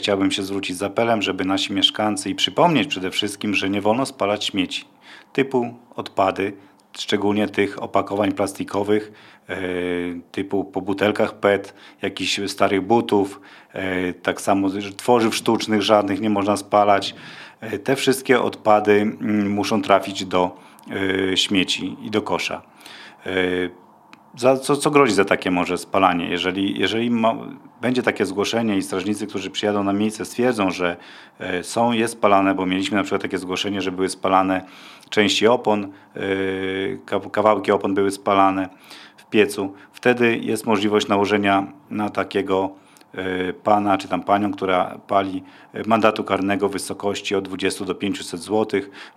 Chciałbym się zwrócić z apelem, żeby nasi mieszkańcy i przypomnieć przede wszystkim, że nie wolno spalać śmieci typu odpady, szczególnie tych opakowań plastikowych, typu po butelkach PET, jakichś starych butów, tak samo tworzyw sztucznych żadnych nie można spalać. Te wszystkie odpady muszą trafić do śmieci i do kosza. Co grozi za takie może spalanie? Jeżeli będzie takie zgłoszenie i strażnicy, którzy przyjadą na miejsce, stwierdzą, że jest spalane, bo mieliśmy na przykład takie zgłoszenie, że były spalane części opon, kawałki opon były spalane w piecu, wtedy jest możliwość nałożenia na takiego pana czy tam panią, która pali, mandatu karnego w wysokości od 20 do 500 zł.